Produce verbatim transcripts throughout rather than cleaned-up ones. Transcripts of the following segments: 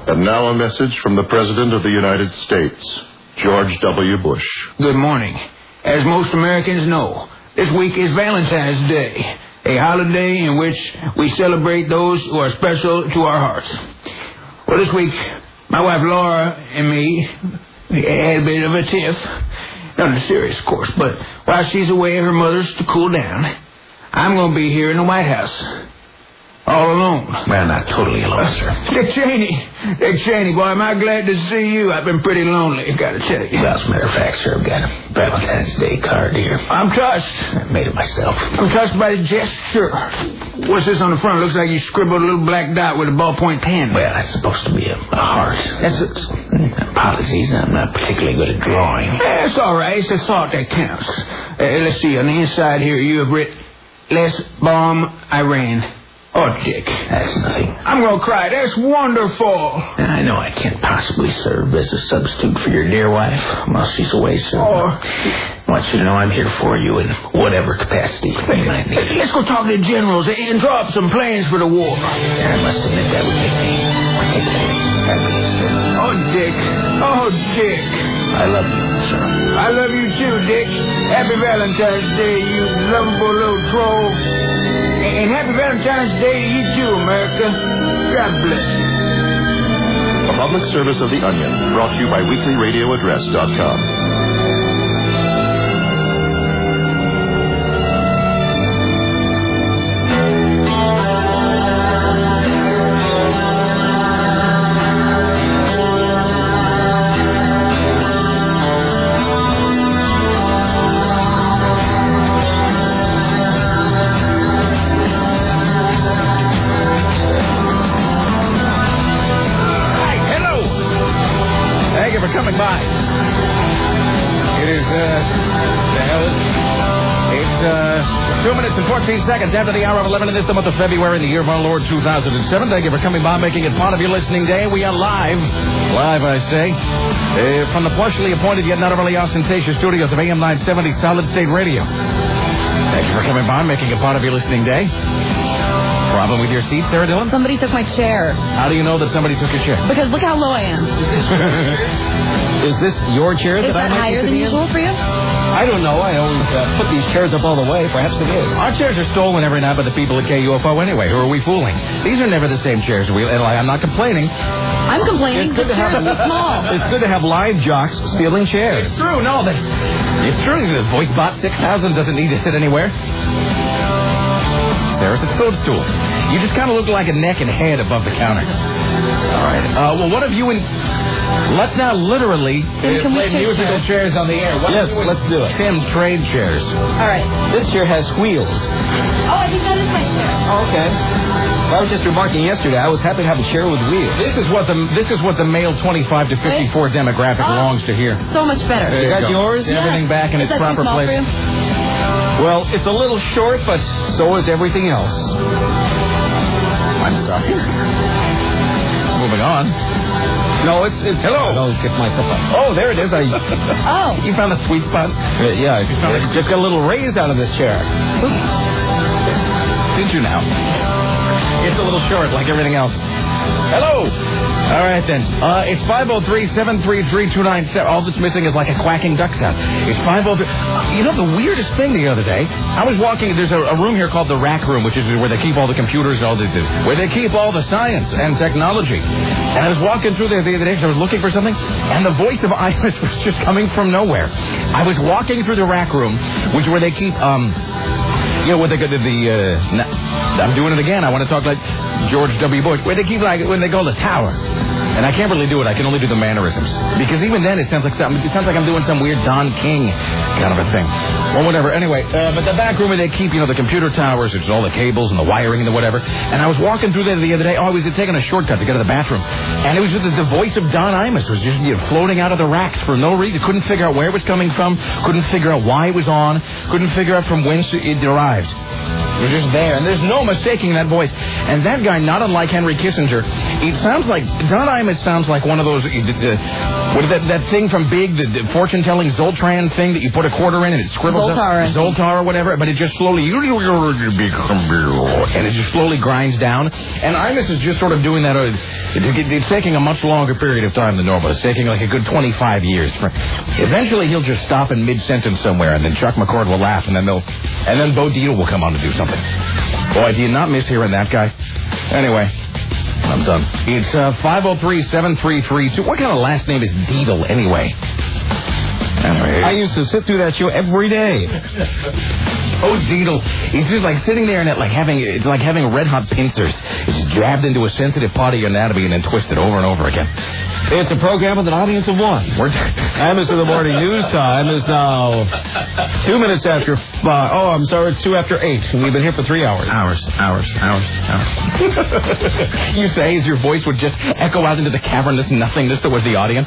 And now a message from the President of the United States, George W. Bush. Good morning. As most Americans know, this week is Valentine's Day, a holiday in which we celebrate those who are special to our hearts. Well, this week, my wife Laura and me had a bit of a tiff. Nothing serious, of course, but while she's away at her mother's to cool down, I'm going to be here in the White House. All alone. Well, not totally alone, uh, sir. Dick Cheney. Dick Cheney, boy, am I glad to see you. I've been pretty lonely, I gotta tell you. Well, as a matter of fact, sir, I've got a Valentine's Day card here. I'm touched. I made it myself. I'm touched by the gesture. What's this on the front? It looks like you scribbled a little black dot with a ballpoint pen. Well, that's supposed to be a, a heart. That's a... Apologies, I'm not particularly good at drawing. That's all right. It's a thought that counts. Uh, let's see. On the inside here, you have written, Les Bomb Iran. Oh, Dick. That's nothing. I'm going to cry. That's wonderful. I know I can't possibly serve as a substitute for your dear wife while she's away, sir. Oh. I want you to know I'm here for you in whatever capacity you might need. Let's go talk to the generals and draw up some plans for the war. I must admit that would make me happy, sir. Oh, Dick. Oh, Dick. I love you, sir. I love you, too, Dick. Happy Valentine's Day, you lovable little troll. And happy Valentine's Day to you too, America. God bless you. A public service of The Onion, brought to you by weekly radio address dot com. Coming by. It is, uh, the hell is it? It's, uh, two minutes and fourteen seconds after the hour of eleven in this, the month of February in the year of our Lord two thousand seven. Thank you for coming by, making it part of your listening day. We are live, live, I say, uh, from the partially appointed yet not overly ostentatious studios of A M nine seventy Solid State Radio. Thank you for coming by, making it part of your listening day. Problem with your seat, Sarah Dillon? Somebody took my chair. How do you know that somebody took your chair? Because look how low I am. Is this your chair is that, that I might higher than usual for you? I don't know. I always uh, put these chairs up all the way. Perhaps it is. Our chairs are stolen every night by the people at K U F O anyway. Who are we fooling? These are never the same chairs. We, and I'm not complaining. I'm complaining. It's good to have small. It's good to have live jocks stealing chairs. It's true. No, that's it's true. The VoiceBot six thousand doesn't need to sit anywhere. There's a toadstool. You just kind of look like a neck and head above the counter. All right. Uh, well, what have you in... Let's now literally uh, play musical chairs? chairs on the air. What yes, let's do it. Tim, trade chairs. All right. This chair has wheels. Oh, I think that is my chair. Oh, okay. I was just remarking yesterday, I was happy to have a chair with wheels. This is what the this is what the male twenty-five to fifty-four Wait. demographic oh, longs to hear. So much better. There you got go. yours? Yeah. Everything back in is its proper place. Well, it's a little short, but so is everything else. I'm sorry. Moving on. No, it's it's. Hello. I'll get myself up. Oh, there it is. I. Oh. You found the sweet spot. Uh, yeah, I just, just got a little raised out of this chair. Did you now? It's a little short, like everything else. Hello. All right, then. Uh, it's five oh three, seven three three, two nine seven. All that's missing is like a quacking duck sound. It's five oh three. You know, the weirdest thing the other day, I was walking, there's a, a room here called the rack room, which is where they keep all the computers, all the, where they keep all the science and technology. And I was walking through there the other day because I was looking for something, and the voice of Iris was just coming from nowhere. I was walking through the rack room, which is where they keep, um... you know, what they go to the, uh, nah, I'm doing it again. I want to talk like George W. Bush. Where they keep, like, when they go to the tower. And I can't really do it. I can only do the mannerisms. Because even then, it sounds like something, it sounds like I'm doing some weird Don King kind of a thing. Well, whatever. Anyway, uh, but the back room where they keep, you know, the computer towers, there's all the cables and the wiring and the whatever. And I was walking through there the other day. Oh, I was taking a shortcut to get to the bathroom. And it was just the, the voice of Don Imus was just, you know, floating out of the racks for no reason. Couldn't figure out where it was coming from. Couldn't figure out why it was on. Couldn't figure out from whence it derived. It was just there. And there's no mistaking that voice. And that guy, not unlike Henry Kissinger, it sounds like Don Imus Imus sounds like one of those, uh, what is that, that thing from Big, the, the fortune-telling Zoltran thing that you put a quarter in and it scribbles Zoltar. up? Zoltar or whatever, but it just slowly, and it just slowly grinds down. And Imus is just sort of doing that. Uh, it, it, it's taking a much longer period of time than normal. It's taking like a good twenty-five years. For, eventually he'll just stop in mid-sentence somewhere, and then Chuck McCord will laugh, and then they'll, and then Bo Dietl will come on to do something. Boy, do you not miss hearing that guy? Anyway, I'm done. It's uh, five oh three, seven three three two. What kind of last name is Dietl, anyway? Anyway, I used to sit through that show every day. Oh, Dietl. It's just like sitting there and it like having, it's like having red hot pincers. It's jabbed into a sensitive part of your anatomy and then twisted over and over again. It's a program with an audience of one. We're Imus in the morning news time is now two minutes after five. Oh, I'm sorry, it's two after eight. We've been here for three hours. Hours, hours, hours, hours. You say as your voice would just echo out into the cavernous nothingness that was the audience.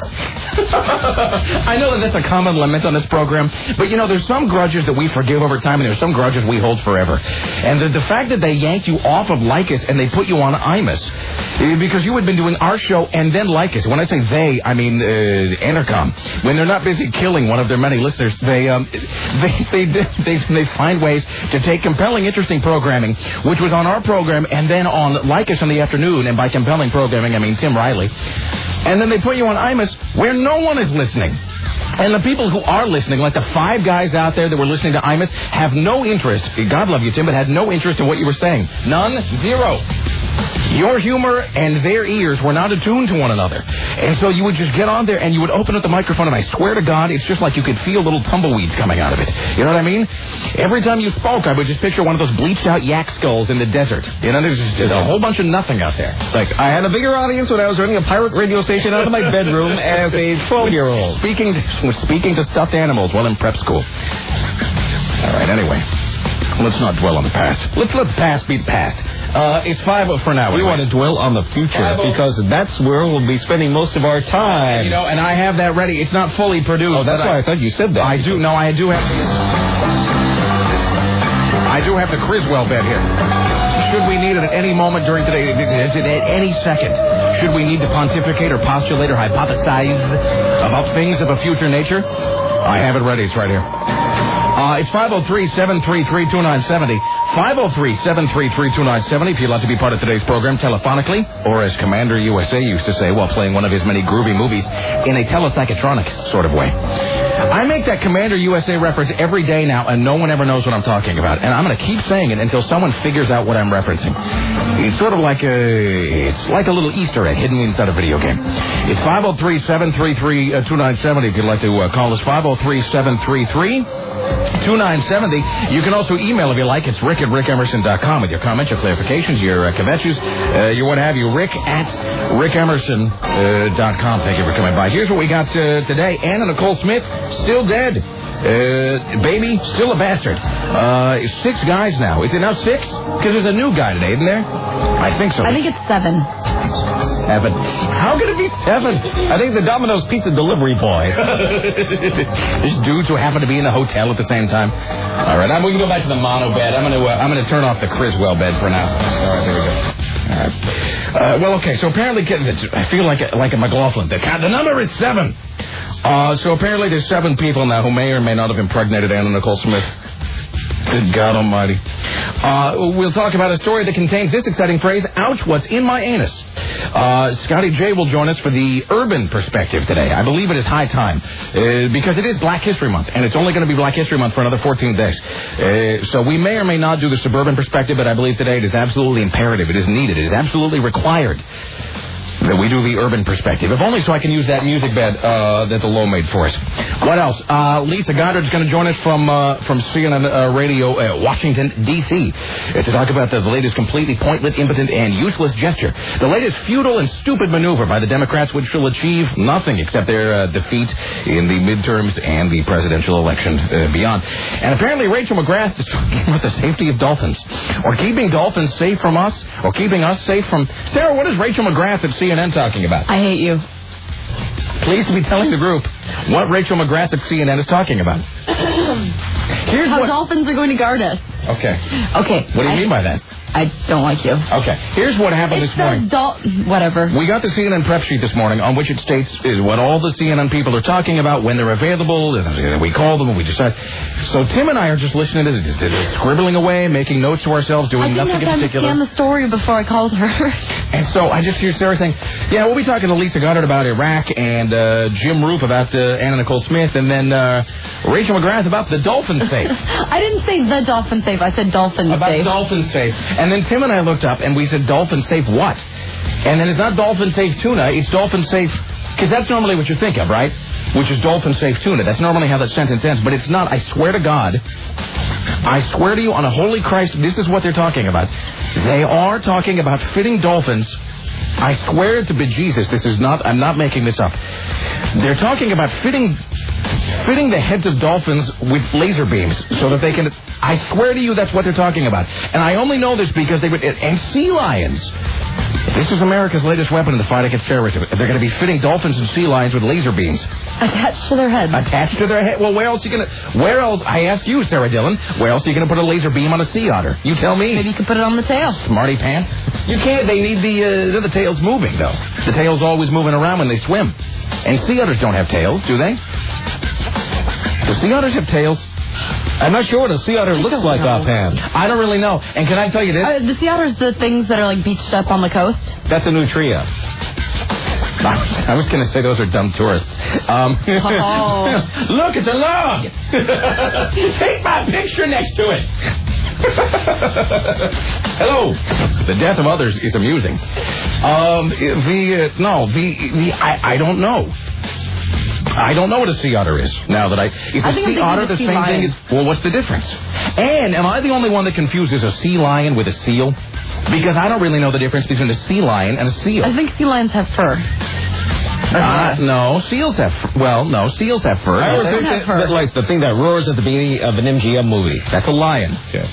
I know that that's a common lament on this program, but you know, there's some grudges that we forgive over time, and there's some grudges we hold forever. And the, the fact that they yanked you off of Lycus and they put you on Imus, because you had been doing our show and then Lycus. When I say they, I mean uh, Entercom. When they're not busy killing one of their many listeners, they, um, they, they, they, they find ways to take compelling, interesting programming, which was on our program and then on Lycus in the afternoon, and by compelling programming, I mean Tim Riley. And then they put you on Imus where no one is listening. And the people who are listening, like the five guys out there that were listening to Imus, have no interest. God love you, Tim, but had no interest in what you were saying. None. Zero. Your humor and their ears were not attuned to one another. And so you would just get on there and you would open up the microphone, and I swear to God, it's just like you could feel little tumbleweeds coming out of it. You know what I mean? Every time you spoke, I would just picture one of those bleached out yak skulls in the desert. You know, there's just a whole bunch of nothing out there. Like, I had a bigger audience when I was running a pirate radio station out of my bedroom as a twelve-year-old. Speaking to, speaking to stuffed animals while in prep school. All right, anyway. Let's not dwell on the past. Let's let the past be the past. Uh, it's five for now. We anyway. want to dwell on the future because that's where we'll be spending most of our time. You know, and I have that ready. It's not fully produced. Oh, that's why I, I thought you said that. I do. No, I do have. I do have the Criswell bed here. Should we need it at any moment during today, at any second, should we need to pontificate or postulate or hypothesize about things of a future nature, I have it ready. It's right here. Uh, it's five oh three, seven three three, two nine seven oh. five oh three, seven three three, two nine seven oh if you'd like to be part of today's program telephonically, or as Commander U S A used to say while playing one of his many groovy movies, in a telepsychotronic sort of way. I make that Commander U S A reference every day now, and no one ever knows what I'm talking about. And I'm going to keep saying it until someone figures out what I'm referencing. It's sort of like a, it's like a little Easter egg hidden inside a video game. It's five oh three, seven three three, two nine seven oh if you'd like to uh, call us. five oh three, seven three three, two nine seven oh. You can also email if you like. It's rick at rick emerson dot com with your comments, your clarifications, your uh, kvetches, uh, your what have you. Rick at rick emerson dot com. Thank you for coming by. Here's what we got uh, today. Anna Nicole Smith, still dead. Uh, baby, still a bastard. Uh, six guys now. Is it now six? Because there's a new guy today, isn't there? I think so. I think it's seven. Seven. How could it be seven? I think the Domino's Pizza delivery boy. There's dudes who happen to be in the hotel at the same time. All right, I'm, we can go back to the mono bed. I'm going to uh, I'm going to turn off the Criswell bed for now. All right, there we go. All right. Uh, well, okay. So apparently, I feel like a, like a McLaughlin. The, the number is seven. Uh, so apparently, there's seven people now who may or may not have impregnated Anna Nicole Smith. Good God Almighty. Uh, we'll talk about a story that contains this exciting phrase, ouch, what's in my anus. Uh, Scotty J will join us for the urban perspective today. I believe it is high time, uh, because it is Black History Month, and it's only going to be Black History Month for another fourteen days. Uh, so we may or may not do the suburban perspective, but I believe today it is absolutely imperative. It is needed. It is absolutely required that we do the urban perspective. If only so I can use that music bed uh, that the Low made for us. What else? Uh, Lisa Goddard's going to join us from uh, from C N N uh, Radio, uh, Washington, D C, uh, to talk about the, the latest completely pointless, impotent, and useless gesture. The latest futile and stupid maneuver by the Democrats, which will achieve nothing except their uh, defeat in the midterms and the presidential election uh, beyond. And apparently Rachel McGrath is talking about the safety of dolphins, or keeping dolphins safe from us, or keeping us safe from... Sarah, what is Rachel McGrath at C N N talking about? I hate you. Pleased to be telling the group what Rachel McGrath at C N N is talking about. Here's How what... dolphins are going to guard us. Okay. Okay. What do you I, mean by that? I don't like you. Okay. Here's what happened It's this morning. the Dal- whatever. We got the C N N prep sheet this morning on which it states is what all the C N N people are talking about, when they're available, and we call them and we decide. So Tim and I are just listening to this, just scribbling away, making notes to ourselves, doing I didn't nothing have in time particular. to scan the story before I called her. And so I just hear Sarah saying, yeah, we'll be talking to Lisa Goddard about Iraq, and uh, Jim Roop about uh, Anna Nicole Smith, and then uh, Rachel McGrath about the Dolphin safe. I didn't say the dolphin safe. I said dolphin About safe. Dolphin safe. And then Tim and I looked up and we said Dolphin safe what? And then it's not Dolphin safe tuna, it's Dolphin safe, because that's normally what you think of, right? Which is Dolphin safe tuna. That's normally how that sentence ends, but it's not. I swear to God, I swear to you on a holy Christ, this is what they're talking about. They are talking about fitting dolphins. I swear to bejesus, this is not, I'm not making this up. They're talking about fitting fitting the heads of dolphins with laser beams so that they can, I swear to you that's what they're talking about. And I only know this because they would, and sea lions. This is America's latest weapon in the fight against terrorism. They're going to be fitting dolphins and sea lions with laser beams. Attached to their heads. Attached to their head? Well, where else are you going to, where else, I ask you, Sarah Dillon, where else are you going to put a laser beam on a sea otter? You tell me. Maybe you could put it on the tail. Smarty pants. You can't, they need the, uh, the tail's moving, though. The tail's always moving around when they swim. And sea otters don't have tails, do they? Do sea otters have tails? I'm not sure what a sea otter looks like know. offhand. I don't really know. And can I tell you this? Uh, the sea otters, the things that are like beached up on the coast. That's a nutria. I was going to say those are dumb tourists. Um, Oh. Look, it's a log. Take my picture next to it. Hello. The death of others is amusing. Um, the uh, no, the the I, I don't know. I don't know what a sea otter is. Now that I, is I a think sea I'm otter thinking the of same sea thing lion. as? Well, what's the difference? And am I the only one that confuses a sea lion with a seal? Because I don't really know the difference between a sea lion and a seal. I think sea lions have fur. Uh, no, seals have fur. Well, no, seals have fur. I don't always they? think have that, her. that, like, the thing that roars at the beginning of an M G M movie. That's a lion. Okay.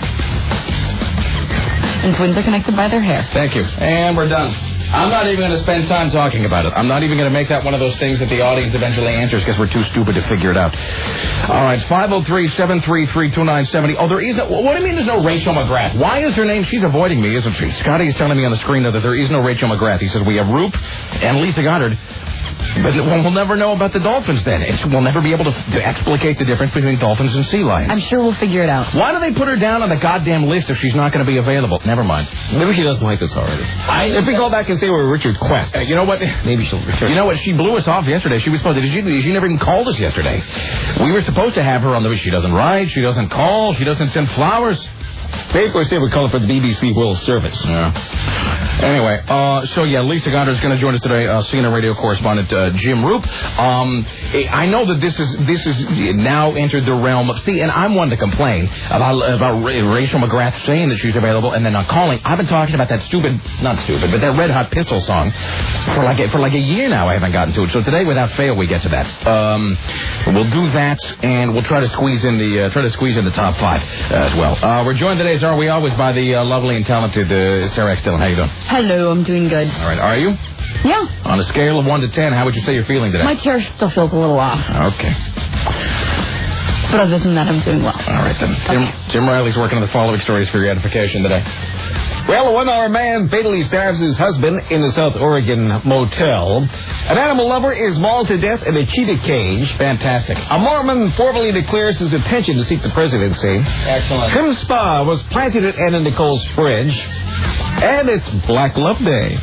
And twins are connected by their hair. Thank you. And we're done. I'm not even going to spend time talking about it. I'm not even going to make that one of those things that the audience eventually answers because we're too stupid to figure it out. All right, five oh three, seven three three, two nine seven oh. Oh, there is no... What do you mean there's no Rachel McGrath? Why is her name... She's avoiding me, isn't she? Scotty is telling me on the screen that there is no Rachel McGrath. He says we have Roop and Lisa Goddard. But well, we'll never know about the dolphins then. It's, we'll never be able to, to explicate the difference between dolphins and sea lions. I'm sure we'll figure it out. Why do they put her down on the goddamn list if she's not going to be available? Never mind. Maybe she doesn't like us already. I, If we go back and say we're Richard Quest, Uh, you know what? maybe she'll return. You know what? She blew us off yesterday. She was supposed to. She, she never even called us yesterday. We were supposed to have her on the. She doesn't write. She doesn't call. She doesn't send flowers. Papers say we're calling for the B B C World Service. Yeah. Anyway, uh, so yeah, Lisa Goddard is going to join us today. Uh, C N N radio correspondent uh, Jim Roop. Um, I know that this is this is now entered the realm of. See, and I'm one to complain about about Rachel McGrath saying that she's available and then not calling. I've been talking about that stupid, not stupid, but that Red Hot Pistol song for like a, for like a year now. I haven't gotten to it. So today, without fail, we get to that. Um, we'll do that, and we'll try to squeeze in the uh, try to squeeze in the top five uh, as well. Uh, we're joined today, as are we always, by the uh, lovely and talented uh, Sarah X. Dillon. How you doing? Hello, I'm doing good. All right, are you? Yeah. On a scale of one to ten, how would you say you're feeling today? My chair still feels a little off. Okay. But other than that, I'm doing well. All right, then. Tim, Tim Riley's working on the following stories for your edification today. Well, a one-hour man fatally stabs his husband in a South Oregon motel. An animal lover is mauled to death in a cheetah cage. Fantastic. A Mormon formally declares his intention to seek the presidency. Excellent. Trim Spa was planted at Anna Nicole's fridge. And it's Black Love Day.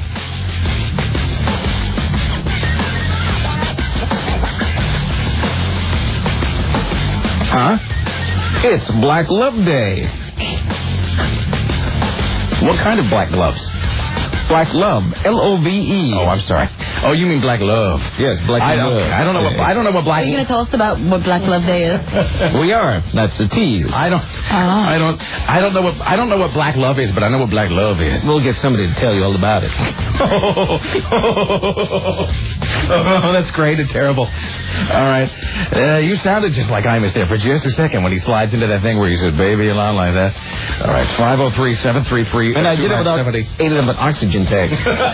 Huh? It's Black Love Day. What kind of black gloves? Black Love, L O V E. Oh, I'm sorry. Oh, you mean black love? Yes, Black I don't, Love. I don't know what I don't know what Are black. you going to tell us about what Black Love Day is? We are. That's a tease. I don't. Ah. I don't. I don't know what. I don't know what black love is, but I know what black love is. We'll get somebody to tell you all about it. Oh, that's great and terrible. All right. Uh, you sounded just like Imus there for just a second when he slides into that thing where he says, baby, a lot like that. All right. five oh three, seven three three, And I did it without aiding of an oxygen tank.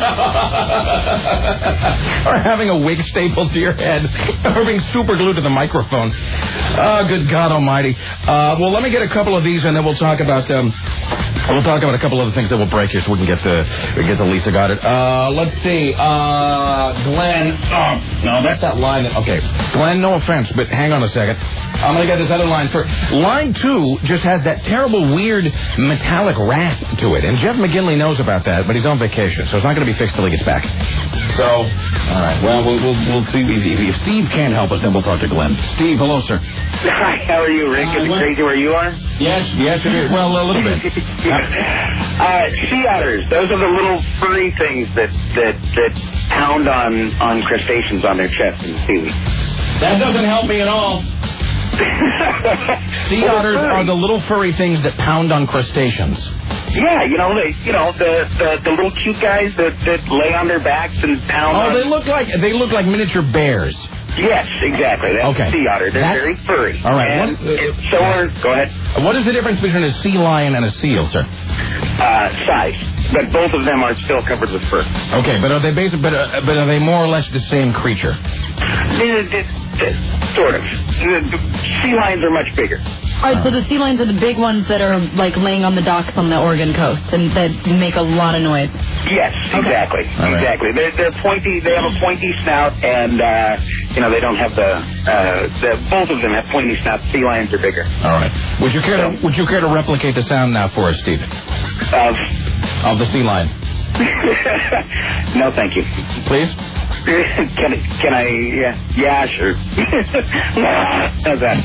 Or having a wig stapled to your head. Or being super glued to the microphone. Oh, good God almighty. Uh, well, let me get a couple of these and then we'll talk about... Um, We'll talk about a couple other things that will break here so we can get the get the Lisa got it. Uh, let's see. Uh, Glenn. Oh, no, that's that line. That, okay. Glenn, no offense, but hang on a second. I'm going to get this other line first. Line two just has that terrible, weird, metallic rasp to it. And Jeff McGinley knows about that, but he's on vacation, so it's not going to be fixed till he gets back. So, all right. Well, we'll, we'll, we'll see. If, if Steve can't help us, then we'll talk to Glenn. Steve, hello, sir. Hi, how are you, Rick? Is it crazy where you are? Yes, yes, it is. Well, a little bit. uh, sea otters, those are the little furry things that, that, that pound on, on crustaceans on their chest and seaweed. That doesn't help me at all. Sea well, otters are the little furry things that pound on crustaceans. Yeah, you know, they, you know, the, the, the little cute guys that, that lay on their backs and pound Oh, on... they look like they look like miniature bears. Yes, exactly. That's okay. a sea otter. They're That's... very furry. All right. And what, uh, so are... Go ahead. What is the difference between a sea lion and a seal, sir? Uh, size. But both of them are still covered with fur. Okay, but are they basic, but, uh, but are they more or less the same creature? Sort of. The sea lions are much bigger. All right, so the sea lions are the big ones that are, like, laying on the docks on the Oregon coast and that make a lot of noise. Yes, exactly. Okay. Exactly. They're, they're pointy. They have a pointy snout, and, uh, you know, they don't have the, uh, the... Both of them have pointy snouts. Sea lions are bigger. All right. Would you care to, would you care to replicate the sound now for us, Steve? Of? Of the sea lion. No, thank you. Please? Can I, can I, yeah, yeah, sure. How's that?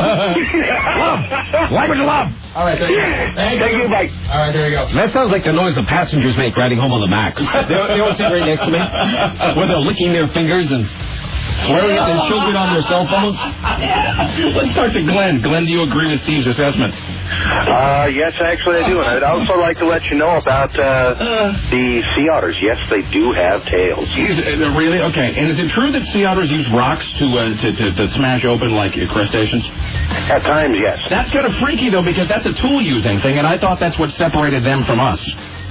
Love. Language of love. All right, there you go. Thank, thank you, Mike. All right, there you go. That sounds like the noise the passengers make riding home on the Max. They, they all sit right next to me, where they're licking their fingers and swearing at their children on their cell phones. Let's talk to Glenn. Glenn, do you agree with Steve's assessment? Uh, yes, actually I do. And I'd also like to let you know about uh, the sea otters. Yes, they do have tails. Is, uh, really? Okay. And is it true that sea otters use rocks to, uh, to, to, to smash open like uh, crustaceans? At times, yes. That's kind of freaky, though, because that's a tool-using thing, and I thought that's what separated them from us.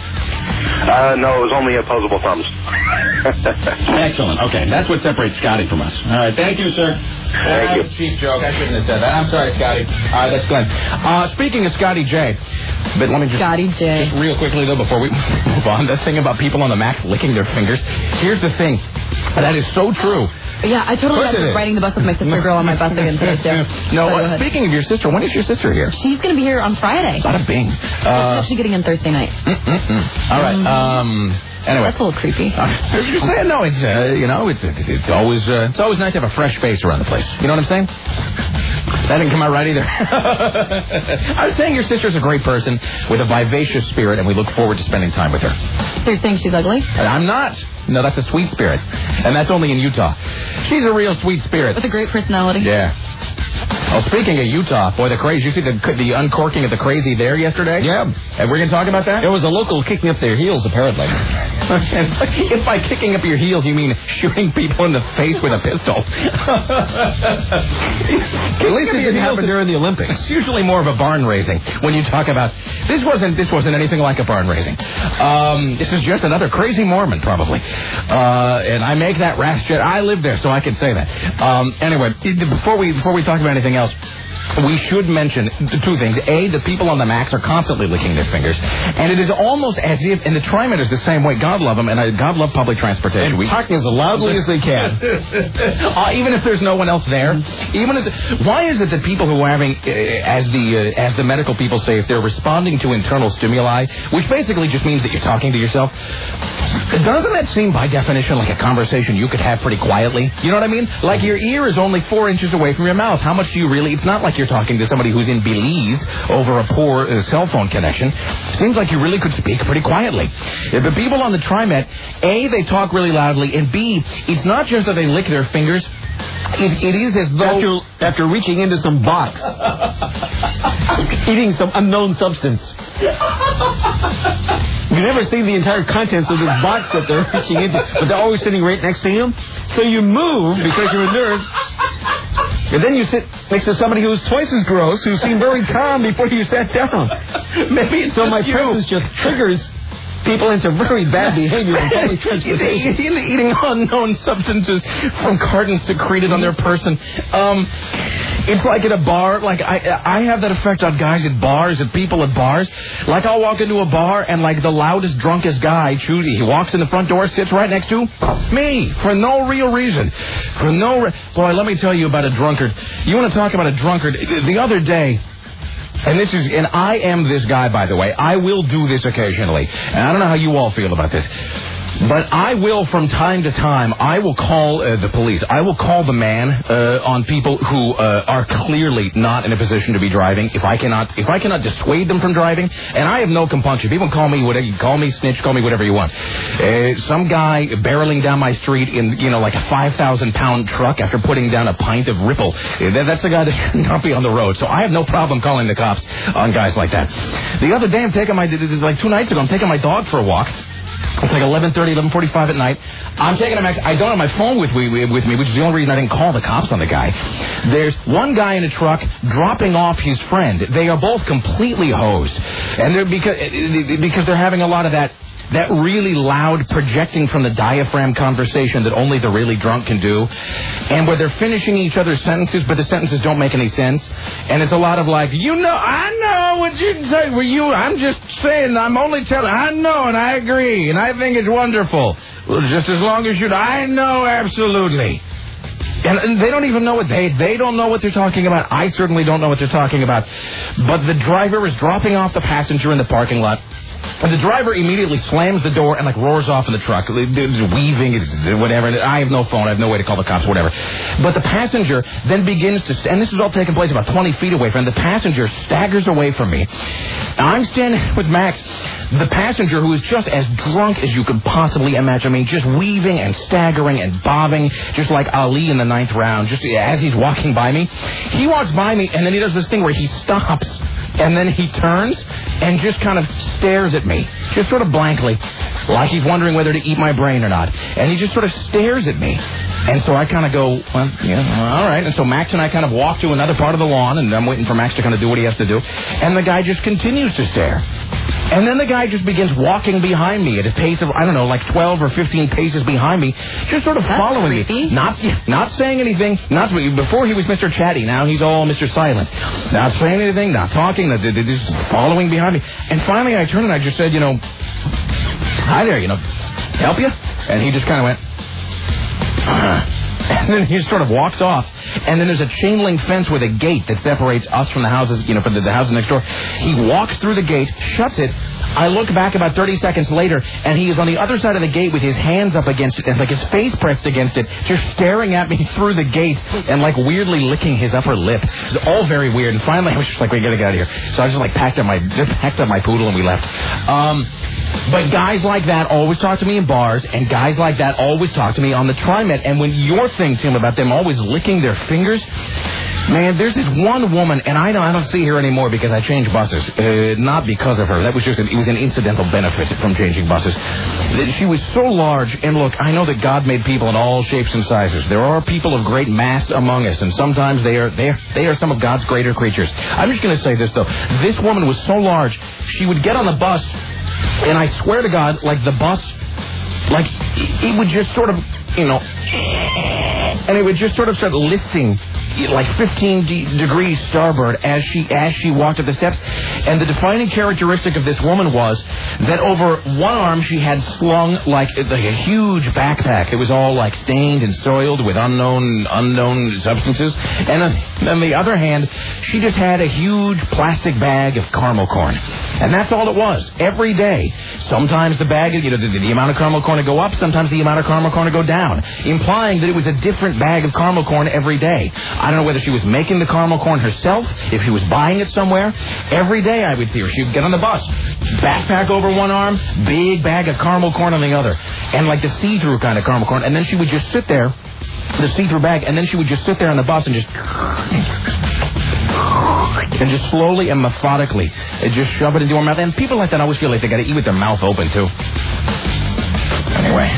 Uh, no, it was only opposable thumbs. Excellent. Okay, that's what separates Scotty from us. All right, thank you, sir. Thank uh, you. Cheap joke. I shouldn't have said that. I'm sorry, Scotty. All right, that's Glenn. Uh, speaking of Scotty J, but let me just... Scotty J. Just real quickly, though, before we move on, that thing about people on the Max licking their fingers. Here's the thing. That is so true. Yeah, I totally was riding the bus with my sister girl on my bus again today, too. No, so uh, speaking of your sister, when is your sister here? She's going to be here on Friday. Bada bing. Uh, She's actually getting in Thursday night. Mm-mm-mm. All right. Um... Anyway, that's a little creepy. Uh, you're saying no, it's uh, you know, it's it's always uh, it's always nice to have a fresh face around the place. You know what I'm saying? That didn't come out right either. I was saying your sister's a great person with a vivacious spirit, and we look forward to spending time with her. So you're saying she's ugly? And I'm not. No, that's a sweet spirit, and that's only in Utah. She's a real sweet spirit with a great personality. Yeah. Well, speaking of Utah, boy, the crazy. You see the the uncorking of the crazy there yesterday? Yeah. And we're going to talk about that? There was a local kicking up their heels, apparently. If by kicking up your heels you mean shooting people in the face with a pistol. At least it didn't happen during the Olympics. It's usually more of a barn raising when you talk about... This wasn't This wasn't anything like a barn raising. Um, this is just another crazy Mormon, probably. Uh, and I make that rash jet. I live there, so I can say that. Um, anyway, before we before we talk about anything else, we should mention two things. A, the people on the Max are constantly licking their fingers. And it is almost as if, and the TriMet is the same way. God love them, and I, God love public transportation. And we talk as loudly as they can. uh, even if there's no one else there. Even as, why is it that people who are having, uh, as the uh, as the medical people say, if they're responding to internal stimuli, which basically just means that you're talking to yourself, doesn't that seem by definition like a conversation you could have pretty quietly? You know what I mean? Like your ear is only four inches away from your mouth. How much do you really... It's not like you're talking to somebody who's in Belize over a poor uh, cell phone connection. Seems like you really could speak pretty quietly. If the people on the TriMet, A, they talk really loudly, and B, it's not just that they lick their fingers. It, it is as though... After, after reaching into some box. Eating some unknown substance. You never see the entire contents of this box that they're reaching into, but they're always sitting right next to you. So you move because you're nervous. And then you sit next to somebody who's twice as gross, who seemed very calm before you sat down. Maybe it's so my you. presence just triggers people into very bad behavior in public transportation. Eating unknown substances from cartons secreted on their person. Um, It's like at a bar, like I I have that effect on guys at bars, at people at bars. Like I'll walk into a bar and like the loudest, drunkest guy, Chudy, he walks in the front door, sits right next to me for no real reason. For no re- Boy, let me tell you about a drunkard. You want to talk about a drunkard? The other day, and this is, and I am this guy, by the way. I will do this occasionally. And I don't know how you all feel about this. But I will, from time to time, I will call uh, the police. I will call the man uh, on people who uh, are clearly not in a position to be driving. If I cannot, if I cannot dissuade them from driving, and I have no compunction. People call me whatever, you call me snitch, call me whatever you want. Uh, some guy barreling down my street in, you know, like a five thousand pound truck after putting down a pint of Ripple. Uh, that's a guy that should not be on the road. So I have no problem calling the cops on guys like that. The other day, I'm taking my, this is like two nights ago, I'm taking my dog for a walk. It's like eleven thirty, eleven forty-five at night. I'm taking a max. I don't have my phone with me, with me, which is the only reason I didn't call the cops on the guy. There's one guy in a truck dropping off his friend. They are both completely hosed, and they're because because they're having a lot of that. That really loud projecting from the diaphragm conversation that only the really drunk can do. And where they're finishing each other's sentences, but the sentences don't make any sense. And it's a lot of like, you know, I know what you say. Well, you, I'm just saying, I'm only telling, I know and I agree. And I think it's wonderful. Well, just as long as you, I know absolutely. And, and they don't even know what they, they don't know what they're talking about. I certainly don't know what they're talking about. But the driver is dropping off the passenger in the parking lot. And the driver immediately slams the door and, like, roars off in the truck. It's weaving, it's whatever. I have no phone. I have no way to call the cops, whatever. But the passenger then begins to... And this is all taking place about twenty feet away from him. The passenger staggers away from me. I'm standing with Max. The passenger, who is just as drunk as you could possibly imagine. I mean, just weaving and staggering and bobbing, just like Ali in the ninth round, just as he's walking by me. He walks by me, and then he does this thing where he stops, and then he turns and just kind of stares at me, just sort of blankly, like he's wondering whether to eat my brain or not. And he just sort of stares at me. And so I kind of go, well, yeah, all right. And so Max and I kind of walk to another part of the lawn, and I'm waiting for Max to kind of do what he has to do. And the guy just continues to stare. And then the guy just begins walking behind me at a pace of, I don't know, like twelve or fifteen paces behind me, just sort of That's following creepy. me. Not not saying anything. Not Before he was Mister Chatty, now he's all Mister Silent. Not saying anything, not talking, just following behind me. And finally I turned and I just said, you know, hi there, you know, help you? And he just kind of went, uh-huh. And then he sort of walks off. And then there's a chain link fence with a gate that separates us from the houses, you know, from the, the houses next door. He walks through the gate, shuts it. I look back about thirty seconds later, and he is on the other side of the gate with his hands up against it, and like his face pressed against it, just staring at me through the gate, and like weirdly licking his upper lip. It was all very weird. And finally, I was just like, we gotta get out of here. So I just like packed up my just packed up my poodle, and we left. Um, but guys like that always talk to me in bars, and guys like that always talk to me on the TriMet. And when your thing, Tim, about them always licking their fingers, man, there's this one woman, and I don't, I don't see her anymore because I changed buses. Uh, not because of her. That was just an, it was an incidental benefit from changing buses. She was so large, and look, I know that God made people in all shapes and sizes. There are people of great mass among us, and sometimes they are they are, they are some of God's greater creatures. I'm just going to say this though: this woman was so large, she would get on the bus, and I swear to God, like the bus, like it would just sort of, you know, and it would just sort of start lifting like fifteen de- degrees starboard as she as she walked up the steps. And the defining characteristic of this woman was that over one arm she had slung like, like a huge backpack. It was all like stained and soiled with unknown unknown substances. And on, on the other hand, she just had a huge plastic bag of caramel corn. And that's all it was. Every day. Sometimes the bag, you know, the, the amount of caramel corn would go up, sometimes the amount of caramel corn would go down, implying that it was a different bag of caramel corn every day. I don't know whether she was making the caramel corn herself, if she was buying it somewhere. Every day I would see her. She would get on the bus, backpack over one arm, big bag of caramel corn on the other, and like the see-through kind of caramel corn. And then she would just sit there, the see-through bag, and then she would just sit there on the bus and just... and just slowly and methodically just shove it into her mouth. And people like that always feel like they got to eat with their mouth open, too. Anyway...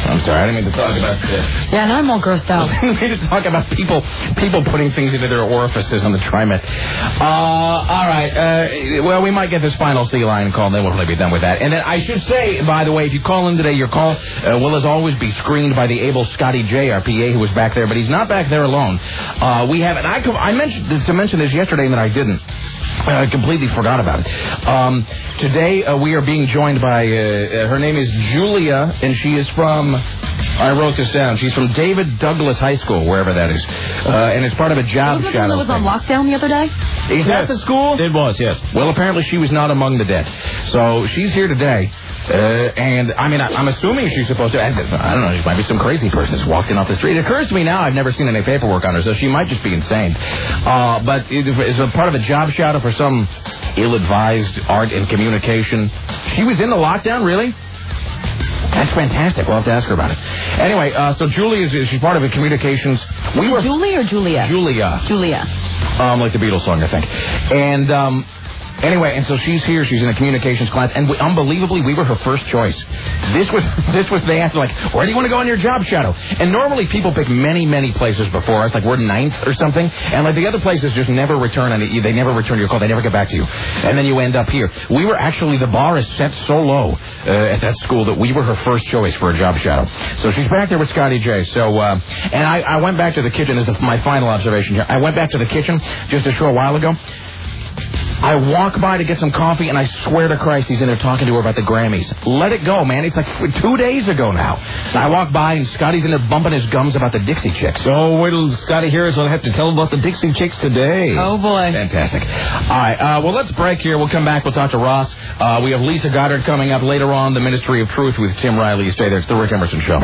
I'm sorry, I didn't mean to talk about this. Yeah, now I'm all grossed out. I didn't mean to talk about people people putting things into their orifices on the TriMet. Uh, all right. Uh, well, we might get this final sea lion call, and then we'll probably be done with that. And then I should say, by the way, if you call in today, your call uh, will, as always, be screened by the able Scotty J, our P A, who was back there. But he's not back there alone. Uh, we have, and I, I mentioned to mention this yesterday, and then I didn't. I completely forgot about it. Um, today, uh, we are being joined by, uh, her name is Julia, and she is from, I wrote this down, she's from David Douglas High School, wherever that is. Uh, and it's part of a job was shadow. Was on lockdown the other day? Is that yes. the school? It was, yes. Well, apparently she was not among the dead. So she's here today. Uh, and, I mean, I, I'm assuming she's supposed to, I, I don't know, she might be some crazy person that's walked in off the street. It occurs to me now I've never seen any paperwork on her, so she might just be insane. Uh, but it, it's a part of a job shadow for some ill-advised art and communication. She was in the lockdown, really? That's fantastic. We'll have to ask her about it. Anyway, uh, so Julie is she's part of the communications. We were Julie or Julia? Julia. Julia. Um, like the Beatles song, I think. And um, anyway, and so she's here. She's in a communications class, and we, unbelievably, we were her first choice. This was this was they asked like, where do you want to go on your job shadow? And normally people pick many many places before us, like we're ninth or something, and like the other places just never return any. They never return your call. They never get back to you, and then you end up here. We were actually the bar is set so low uh, at that school that we were her first choice for a job shadow. So she's back there with Scotty J. So uh, and I, I went back to the kitchen. This is my final observation here. I went back to the kitchen just a short while ago. I walk by to get some coffee, and I swear to Christ, he's in there talking to her about the Grammys. Let it go, man. It's like two days ago now. And I walk by, and Scotty's in there bumping his gums about the Dixie Chicks. Oh, wait till Scotty hears what I have to tell him about the Dixie Chicks today. Oh, boy. Fantastic. All right, uh, well, let's break here. We'll come back. We'll talk to Ross. Uh, we have Lisa Goddard coming up later on, the Ministry of Truth with Tim Riley. You stay there. It's the Rick Emerson Show.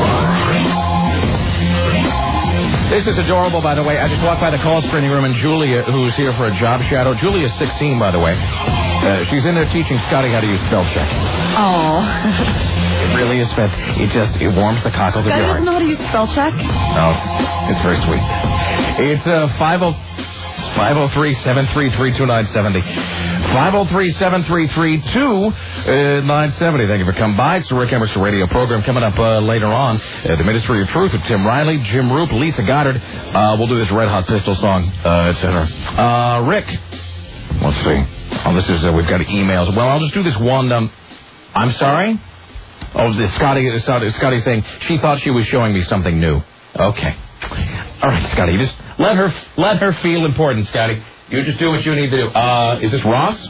This is adorable, by the way. I just walked by the call screening room, and Julia, who's here for a job shadow. Julia's sixteen, by the way. Uh, she's in there teaching Scotty how to use spell check. Oh. It really is fun. It just, it warms the cockles of Guys your heart. doesn't know how to use spell check? No, it's, it's very sweet. It's uh, five oh three, seven three three, two nine seven oh. five oh three, seven three three, two nine seven oh. Thank you for coming by. It's the Rick Emerson Radio program coming up uh, later on. Uh, the Ministry of Truth with Tim Riley, Jim Roop, Lisa Goddard. Uh, we'll do this Red Hot Pistol song, uh, et cetera. Uh, Rick, let's see. Oh, this is, uh, we've got emails. Well, I'll just do this one. Um, I'm sorry? Oh, this Scotty, Scotty, Scotty saying she thought she was showing me something new. Okay. All right, Scotty, just let her let her feel important, Scotty. You just do what you need to do. Uh, is this Ross?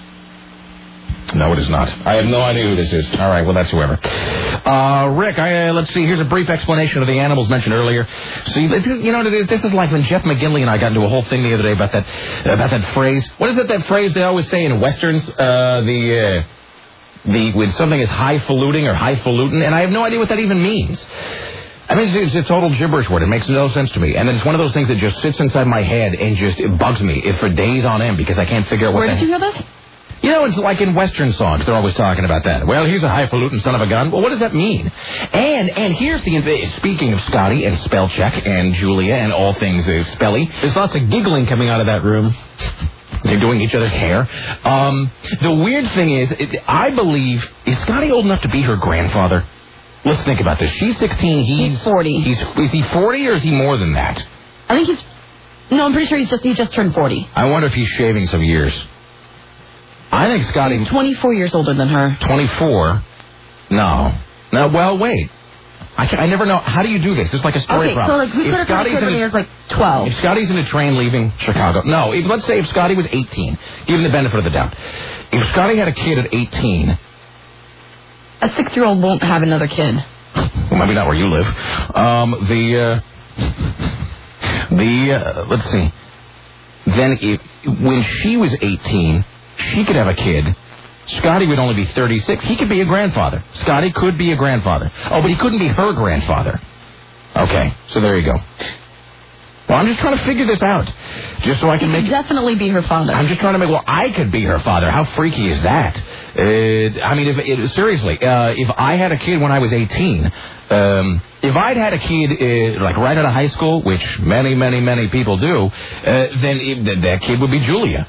No, it is not. I have no idea who this is. All right, well, that's whoever. Uh, Rick, I, uh, let's see. Here's a brief explanation of the animals mentioned earlier. See, this, you know what it is? This is like when Jeff McGinley and I got into a whole thing the other day about that about that phrase. What is it, that phrase they always say in Westerns? Uh, the... Uh, The when something is highfalutin or highfalutin, and I have no idea what that even means. I mean, it's, it's a total gibberish word. It makes no sense to me. And then it's one of those things that just sits inside my head and just it bugs me it for days on end because I can't figure out what. Where did the, you hear this? You know, it's like in Western songs. They're always talking about that. Well, he's a highfalutin son of a gun. Well, what does that mean? And and here's the speaking of Scotty and spell check and Julia and all things uh, spelly. There's lots of giggling coming out of that room. They're doing each other's hair. Um, the weird thing is, it, I believe, is Scotty old enough to be her grandfather? Let's think about this. She's sixteen. He's, he's forty. He's is he forty or is he more than that? I think he's. No, I'm pretty sure he's just he just turned forty. I wonder if he's shaving some years. I think Scotty. He's twenty-four years older than her. twenty-four? No. No. Well, wait. I, can, I never know. How do you do this? It's like a story okay, problem. so like we if could have Scotty's when he was like twelve. If Scotty's in a train leaving Chicago, no. If, let's say if Scotty was eighteen, give him the benefit of the doubt. If Scotty had a kid at eighteen, a six-year-old won't have another kid. Well, maybe not where you live. Um, the uh, the uh, let's see. Then if, when she was eighteen, she could have a kid. Scotty would only be thirty-six. He could be a grandfather. Scotty could be a grandfather. Oh, but he couldn't be her grandfather. Okay, so there you go. Well, I'm just trying to figure this out, just so I can he make. Could definitely be her father. I'm just trying to make. Well, I could be her father. How freaky is that? Uh, I mean, if it, seriously, uh, if I had a kid when I was eighteen, um, if I'd had a kid uh, like right out of high school, which many, many, many people do, uh, then it, that kid would be Julia.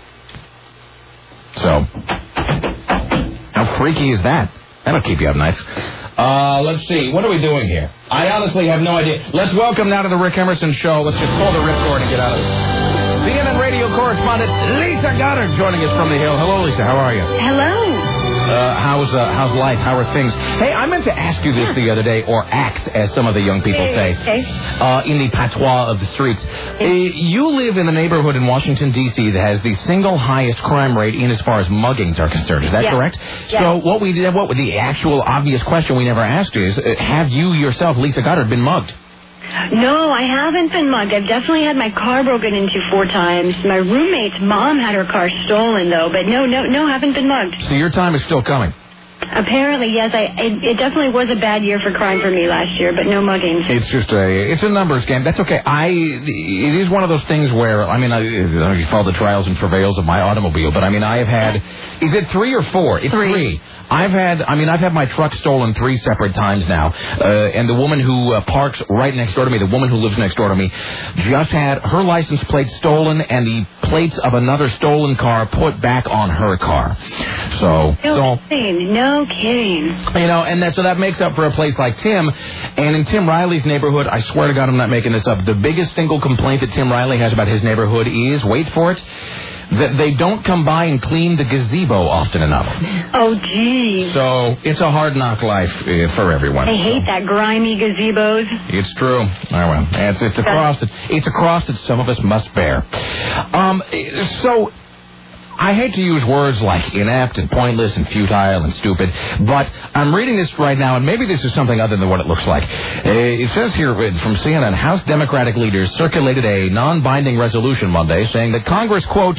So. How freaky is that? That'll keep you up nice. Uh, let's see. What are we doing here? I honestly have no idea. Let's welcome now to the Rick Emerson Show. Let's just pull the ripcord and get out of this. C N N radio correspondent Lisa Goddard joining us from the Hill. Hello, Lisa. How are you? Hello. Uh, how's uh, how's life? How are things? Hey, I meant to ask you this the other day, or axe, as some of the young people say, Okay. uh, in the patois of the streets. Uh, you live in a neighborhood in Washington, D C that has the single highest crime rate in as far as muggings are concerned. Is that Yeah. correct? Yeah. So what we did, what the actual obvious question we never asked is, uh, have you yourself, Lisa Goddard, been mugged? No, I haven't been mugged. I've definitely had my car broken into four times. My roommate's mom had her car stolen, though. But no, no, no, haven't been mugged. So your time is still coming. Apparently, yes. I it, it definitely was a bad year for crime for me last year, but no muggings. It's just a it's a numbers game. That's okay. I it is one of those things where I mean I, I don't know if you follow the trials and travails of my automobile, but I mean I have had is it three or four? It's Three. three. I've had I mean I've had my truck stolen three separate times now, uh, and the woman who uh, parks right next door to me, the woman who lives next door to me, just had her license plate stolen and the plates of another stolen car put back on her car. So No so. kidding. No kidding. You know, and that, so that makes up for a place like Tim. And in Tim Riley's neighborhood, I swear to God, I'm not making this up, the biggest single complaint that Tim Riley has about his neighborhood is, wait for it, that they don't come by and clean the gazebo often enough. Oh, geez. So it's a hard knock life uh, for everyone. I hate that grimy gazebos. It's true. Oh, well, it's, it's a cross that it's a cross that some of us must bear. Um, so. I hate to use words like inept and pointless and futile and stupid, but I'm reading this right now, and maybe this is something other than what it looks like. Uh, it says here from C N N, House Democratic leaders circulated a non-binding resolution Monday saying that Congress, quote,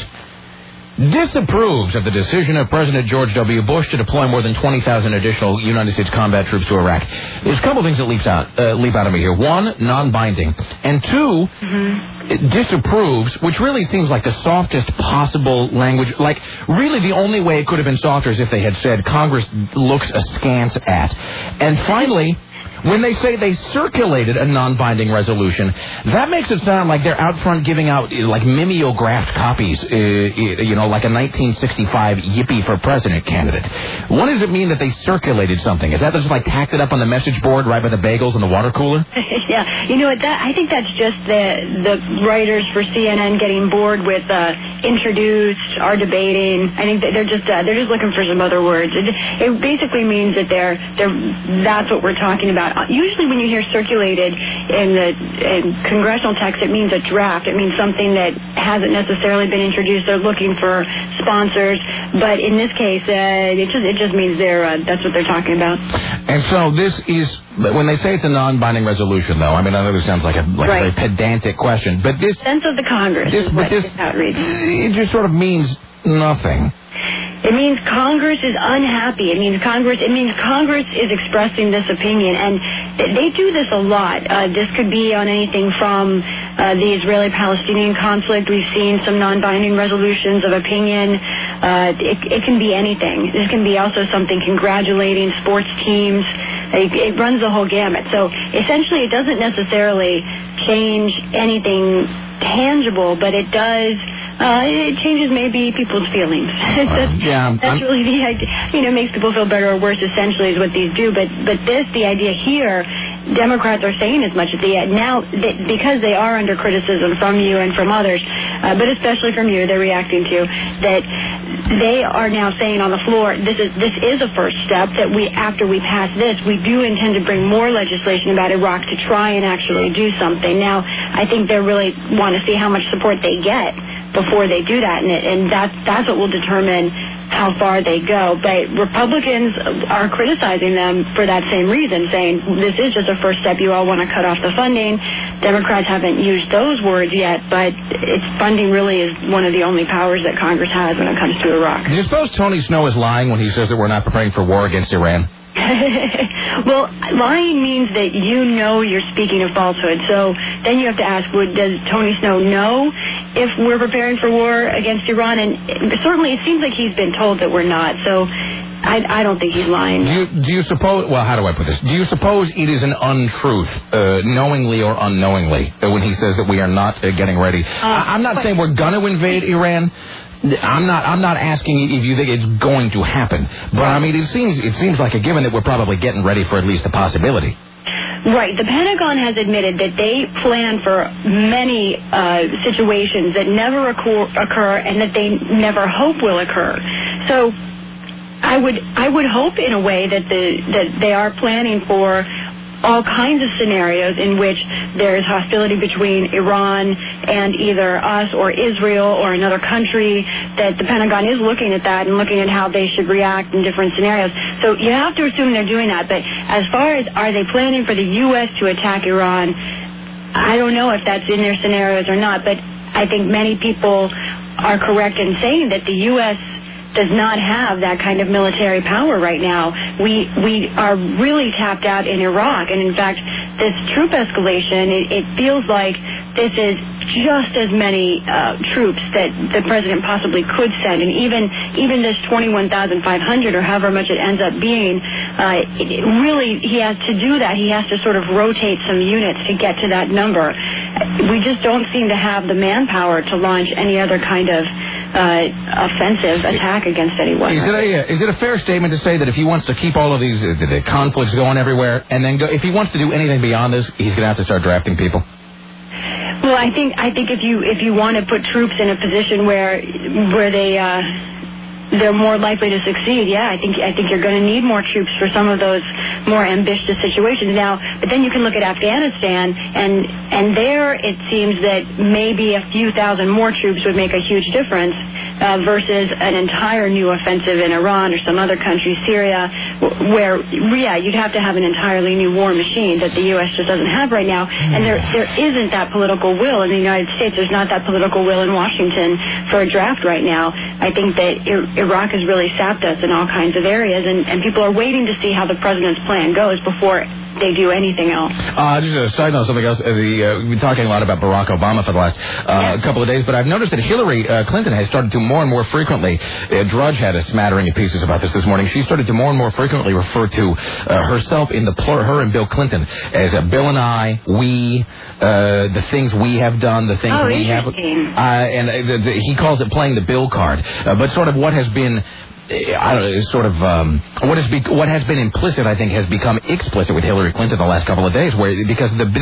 disapproves of the decision of President George W. Bush to deploy more than twenty thousand additional United States combat troops to Iraq. There's a couple of things that leaps out, uh, leap out of me here. One, non-binding. And two, mm-hmm. it disapproves, which really seems like the softest possible language. Like, really the only way it could have been softer is if they had said Congress looks askance at. And finally, when they say they circulated a non-binding resolution, that makes it sound like they're out front giving out, like, mimeographed copies, uh, you know, like a nineteen sixty-five Yippee for President candidate. What does it mean that they circulated something? Is that just, like, tacked it up on the message board right by the bagels and the water cooler? Yeah, you know what? That I think that's just the the writers for C N N getting bored with uh, introduced, are debating. I think that they're just uh, they're just looking for some other words. It, it basically means that they're they're that's what we're talking about. Usually, when you hear circulated in the in congressional text, it means a draft. It means something that hasn't necessarily been introduced. They're looking for sponsors, but in this case, uh, it just it just means they're uh, that's what they're talking about. And so this is when they say it's a non-binding resolution, though. I mean, I know this sounds like a like right. a very pedantic question, but this sense of the Congress this, is what this, is how it reads. It just sort of means nothing. It means Congress is unhappy. It means Congress. It means Congress is expressing this opinion, and they do this a lot. Uh, this could be on anything from uh, the Israeli-Palestinian conflict. We've seen some non-binding resolutions of opinion. Uh, it, it can be anything. This can be also something congratulating sports teams. It, it runs the whole gamut. So essentially, it doesn't necessarily change anything tangible, but it does. Uh, it changes maybe people's feelings. that's, yeah, that's I'm, really the idea. You know, makes people feel better or worse. Essentially, is what these do. But but this, the idea here, Democrats are saying as much as they now they, because they are under criticism from you and from others, uh, but especially from you, they're reacting to that. They are now saying on the floor, this is this is a first step. That we after we pass this, we do intend to bring more legislation about Iraq to try and actually do something. Now, I think they really want to see how much support they get before they do that, and, it, and that's, that's what will determine how far they go. But Republicans are criticizing them for that same reason, saying this is just a first step. You all want to cut off the funding. Democrats haven't used those words yet, but it's funding really is one of the only powers that Congress has when it comes to Iraq. Do you suppose Tony Snow is lying when he says that we're not preparing for war against Iran? Well, lying means that you know you're speaking a falsehood. So then you have to ask, well, does Tony Snow know if we're preparing for war against Iran? And certainly it seems like he's been told that we're not. So I, I don't think he's lying. Do you, do you suppose, well, how do I put this? Do you suppose it is an untruth, uh, knowingly or unknowingly, uh, when he says that we are not uh, getting ready? Uh, I, I'm not saying we're going to invade Iran. I'm not. I'm not asking if you think it's going to happen, but I mean, it seems. It seems like a given that we're probably getting ready for at least the possibility. Right. The Pentagon has admitted that they plan for many uh, situations that never occur, occur and that they never hope will occur. So I would I would hope in a way that the that they are planning for all kinds of scenarios in which there is hostility between Iran and either us or Israel or another country, that the Pentagon is looking at that and looking at how they should react in different scenarios. So you have to assume they're doing that. But as far as are they planning for the U S to attack Iran, I don't know if that's in their scenarios or not. But I think many people are correct in saying that the U S does not have that kind of military power right now. We we are really tapped out in Iraq, and in fact, this troop escalation, it, it feels like this is just as many uh, troops that the president possibly could send, and even even this twenty-one thousand five hundred or however much it ends up being, uh, it, it really he has to do that. He has to sort of rotate some units to get to that number. We just don't seem to have the manpower to launch any other kind of uh, offensive attack against anyone. Is it a is it a fair statement to say that if he wants to keep all of these uh, the conflicts going everywhere, and then go, if he wants to do anything beyond this, he's going to have to start drafting people? Well, I think I think if you if you want to put troops in a position where where they uh, they're more likely to succeed, yeah, I think I think you're going to need more troops for some of those more ambitious situations. Now, but then you can look at Afghanistan, and and there it seems that maybe a few thousand more troops would make a huge difference uh, versus an entire new offensive in Iran or some other country, Syria, where yeah, you'd have to have an entirely new war machine that the U S just doesn't have right now, and there there isn't that political will in the United States. There's not that political will in Washington for a draft right now. I think that Iraq has really sapped us in all kinds of areas, and, and people are waiting to see how the president's plan goes before they do anything else. Uh, just a side note, something else. Uh, the, uh, we've been talking a lot about Barack Obama for the last uh, yeah. couple of days, but I've noticed that Hillary uh, Clinton has started to more and more frequently, uh, Drudge had a smattering of pieces about this this morning, she started to more and more frequently refer to uh, herself in the plural, her and Bill Clinton, as uh, Bill and I, we, uh, the things we have done, the things oh, we have. Uh, and uh, the, the, he calls it playing the Bill card. Uh, but sort of what has been I don't know, sort of um, what has be, what has been implicit, I think, has become explicit with Hillary Clinton the last couple of days, where because the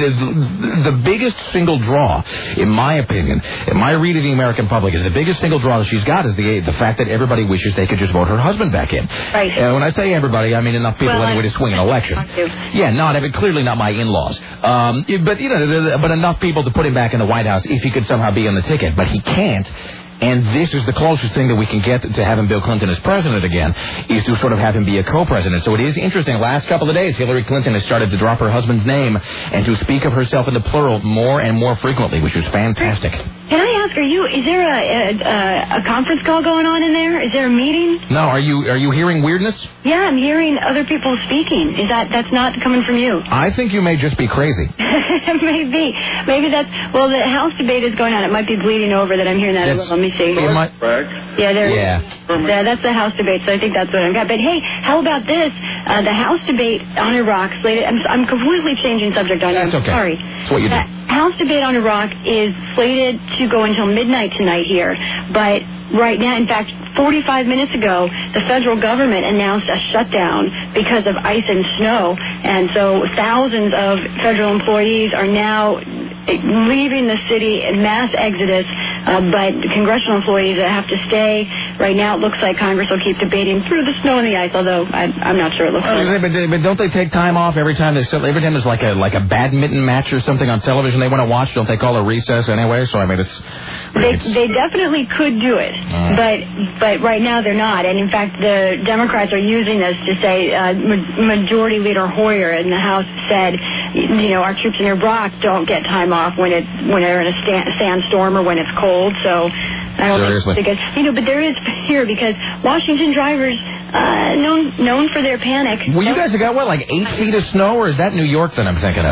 the biggest single draw, in my opinion, in my read of the American public, is the biggest single draw that she's got is the the fact that everybody wishes they could just vote her husband back in. Right. And when I say everybody, I mean enough people well, anyway to swing an election. Yeah, not I mean, clearly not my in-laws, um, but you know, but enough people to put him back in the White House if he could somehow be on the ticket, but he can't. And this is the closest thing that we can get to having Bill Clinton as president again, is to sort of have him be a co-president. So it is interesting. The last couple of days, Hillary Clinton has started to drop her husband's name and to speak of herself in the plural more and more frequently, which is fantastic. Can I ask, are you, is there a, a, a conference call going on in there? Is there a meeting? No, are you are you hearing weirdness? Yeah, I'm hearing other people speaking. Is that, that's not coming from you? I think you may just be crazy. Maybe. Maybe that's, well, the House debate is going on. It might be bleeding over that I'm hearing that. That's, Let me see. It might, yeah, there. Yeah. yeah, that's the House debate, so I think that's what I've got. But hey, how about this? Uh, the House debate on Iraq slated. I'm, I'm completely changing subject on you. That's okay. Sorry. That's what you do. The House debate on Iraq is slated to go until midnight tonight here, but right now, in fact, forty-five minutes ago, the federal government announced a shutdown because of ice and snow, and so thousands of federal employees are now leaving the city in mass exodus, uh, but congressional employees have to stay. Right now, it looks like Congress will keep debating through the snow and the ice, although I, I'm not sure it looks uh, like. But, but don't they take time off every time they every time there's like a like a badminton match or something on television they want to watch? Don't they call a recess anyway? So I mean, it's they it's, they definitely could do it, uh, but but right now they're not. And in fact, the Democrats are using this to say uh, Majority Leader Hoyer in the House said, you know, our troops in Iraq don't get time off when it when they're in a stand, sandstorm or when it's cold. So I don't Seriously. think because you know, but there is fear because Washington drivers uh, known known for their panic. Well, you guys have got what, like eight feet of snow, or is that New York that I'm thinking of?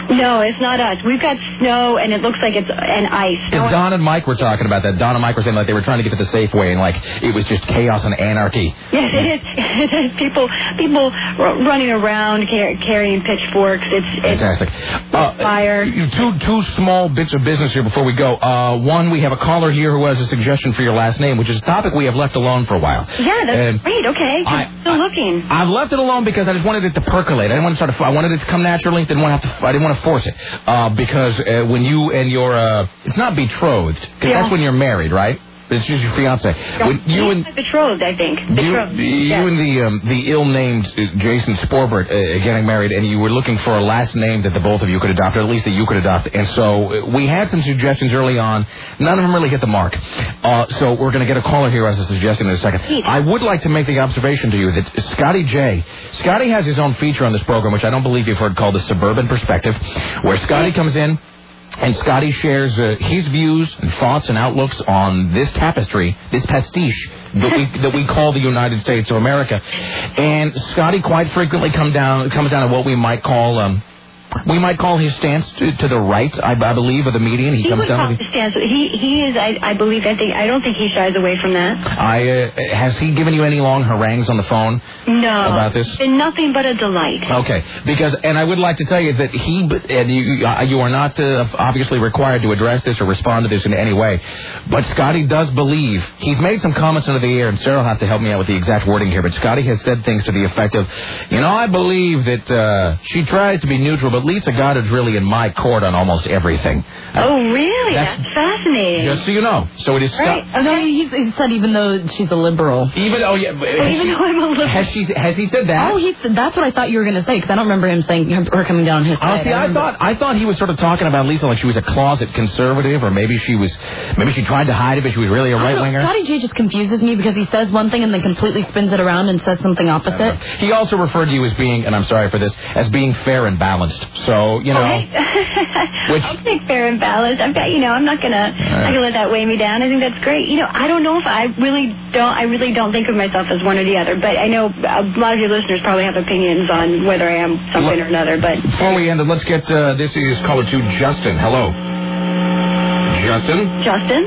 No, it's not us. We've got snow, and it looks like it's and ice. Because Don and Mike were talking about that. Don and Mike were saying like they were trying to get to the Safeway, and like it was just chaos and anarchy. Yes, it is. It is. People, people r- running around car- carrying pitchforks. It's, it's fantastic. Uh, fire. Two two small bits of business here before we go. Uh, one, we have a caller here who has a suggestion for your last name, which is a topic we have left alone for a while. Yeah, that's and great. Okay, I, still looking. I've left it alone because I just wanted it to percolate. I didn't want to start. To, I wanted it to come naturally. Didn't want to have to. I didn't want to force it. Uh, because uh, when you and your uh, it's not betrothed because Yeah. that's when you're married, right? It's just your fiance. When you and betrothed, I think. you, Betrothed. you yes. and the um, the ill-named uh, Jason Sporbert uh, getting married, and you were looking for a last name that the both of you could adopt, or at least that you could adopt. And so uh, we had some suggestions early on. None of them really hit the mark. Uh, so we're going to get a caller here as a suggestion in a second. I would like to make the observation to you that Scotty J. Scotty has his own feature on this program, which I don't believe you've heard, called the Suburban Perspective, where Scotty comes in. And Scotty shares uh, his views and thoughts and outlooks on this tapestry, this pastiche that we that we call the United States of America. And Scotty quite frequently come down comes down to what we might call um, we might call his stance to, to the right, I, I believe, of the median. He, He comes would down. call To his stance. He he is. I I believe. I think. I don't think he shies away from that. I uh, has he given you any long harangues on the phone? No. About this? And nothing but a delight. Okay, because, and I would like to tell you that he, and you, uh, you are not uh, obviously required to address this or respond to this in any way, but Scotty does believe, he's made some comments into the air, and Sarah will have to help me out with the exact wording here, but Scotty has said things to the effect of, you know, I believe that uh, she tried to be neutral, but Lisa Goddard's really in my court on almost everything. Oh, really? That's- That's, fascinating. Just so you know. So it is Right. Scott. Oh, no, he, he said even though she's a liberal. Even, oh yeah, has, even she, though I'm a liberal. has, she, has he said that? Oh, he, that's what I thought you were going to say, because I don't remember him saying, her coming down his Oh, side. see, I remember- thought I thought he was sort of talking about Lisa like she was a closet conservative, or maybe she was, maybe she tried to hide it, but she was really a I don't right know, winger. Scotty J just confuses me because he says one thing and then completely spins it around and says something opposite. He also referred to you as being, and I'm sorry for this, as being fair and balanced. So you know, which I'll take fair and balanced. I've got, you know, I'm not gonna, not gonna let that weigh me down. I think that's great. You know, I don't know if I really don't, I really don't think of myself as one or the other. But I know a lot of your listeners probably have opinions on whether I am something or another. But before we end it, let's get uh, this is caller two, Justin. Hello, Justin. Justin.